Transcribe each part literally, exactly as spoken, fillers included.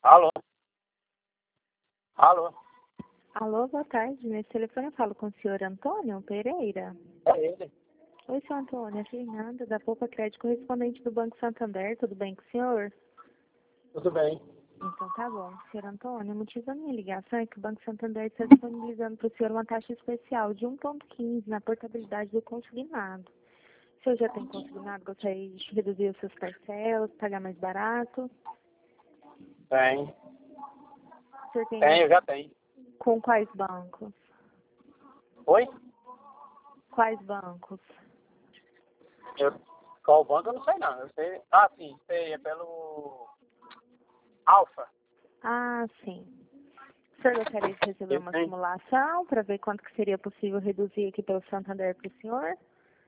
Alô? Alô? Alô, boa tarde. Nesse telefone eu falo com o senhor Antônio Pereira. É ele. Oi, senhor Antônio. É Fernanda, da Poupa Crédito, correspondente do Banco Santander. Tudo bem com o senhor? Tudo bem. Então tá bom. Senhor Antônio, o motivo da minha ligação é que o Banco Santander está disponibilizando para o senhor uma taxa especial de um vírgula quinze na portabilidade do consignado. O senhor já tem consignado? Gostaria de reduzir os seus parcelas, pagar mais barato? Tem. O senhor tem Tem, eu já tenho. com quais bancos? Oi? Quais bancos? Eu, qual banco eu não sei não. Eu sei. Ah, sim, sei, é pelo Alfa. Ah, sim. O senhor gostaria de receber Eu uma tenho. simulação para ver quanto que seria possível reduzir aqui pelo Santander para o senhor?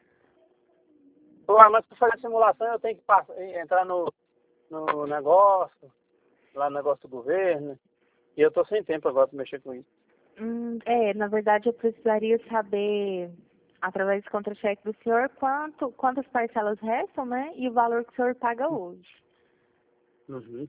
Ué, mas para fazer a simulação eu tenho que passar, entrar no, no negócio, lá no negócio do governo. E eu tô sem tempo agora para mexer com isso. Hum, é, na verdade eu precisaria saber, através do contra-cheque do senhor, quanto, quantas parcelas restam, né? E o valor que o senhor paga hoje. Uhum.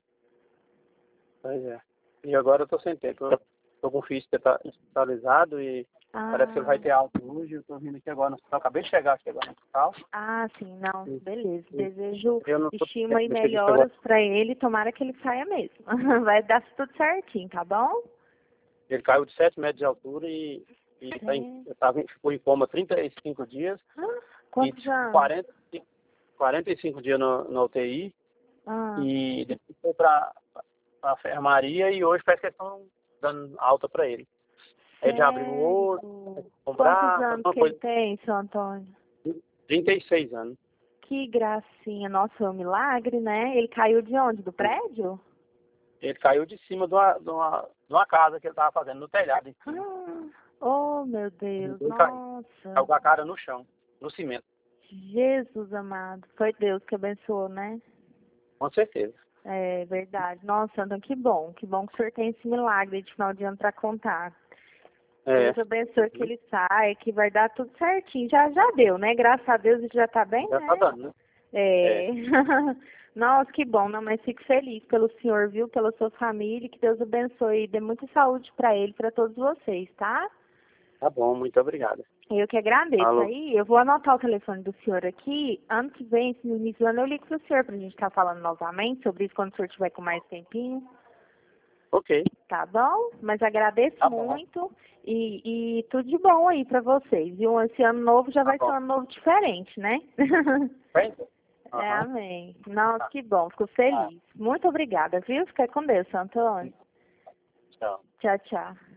Pois é. E agora eu tô sem tempo. Eu tô com o ficho hospitalizado e parece que ele vai Ah, ter alta hoje. Eu tô vindo aqui agora no hospital. Acabei de chegar aqui agora no hospital. ah, sim, não, E, beleza. e Desejo eu não tô com estima tempo e de mexer com isso agora. melhoras para ele, tomara que ele saia mesmo. Vai dar tudo certinho, tá bom? Ele caiu de sete metros de altura e, e tá em, É. eu tava, em- ficou em coma trinta e cinco dias Ah, e quantos anos? quarenta, quarenta e cinco dias no, na U T I Ah, e depois foi para a enfermaria e hoje parece que eles estão dando alta para ele. Ele já abriu o olho, sério? Quantos comprar, anos uma que ele coisa, tem, seu Antônio? trinta e seis anos. Que gracinha. Nossa, foi um milagre, né? Ele caiu de onde? Do prédio? Ele caiu de cima de uma, de uma, de uma casa que ele estava fazendo, no telhado em cima. Ah, oh, meu Deus. Ele caiu. Caiu Nossa. com a cara no chão, no cimento. Jesus amado. Foi Deus que abençoou, né? Com certeza. É verdade. Nossa, Antônio, que bom. Que bom que o senhor tem esse milagre de final de ano para contar. É. Deus abençoe que ele saia, que vai dar tudo certinho. Já, já deu, né? Graças a Deus ele já tá bem, Já tá né? dando, né? É. É. Nossa, que bom, não, mas fico feliz pelo senhor, viu? Pela sua família, que Deus abençoe e dê muita saúde para ele, para todos vocês, tá? Tá bom, muito obrigado. Eu que agradeço. Alô? Aí, eu vou anotar o telefone do senhor aqui. Ano que vem, no início do ano, eu ligo pro senhor pra gente estar falando novamente sobre isso quando o senhor tiver com mais tempinho, Ok, tá bom? Mas agradeço tá bom, muito e, e tudo de bom aí pra vocês. E um- esse ano novo já tá vai ser um bom. ano novo diferente, né? Bem? É, Aham. amém. Nossa, Tá. que bom, fico Tá. feliz. Muito obrigada, viu? Fica com Deus, Antônio. Tchau. Tchau, tchau.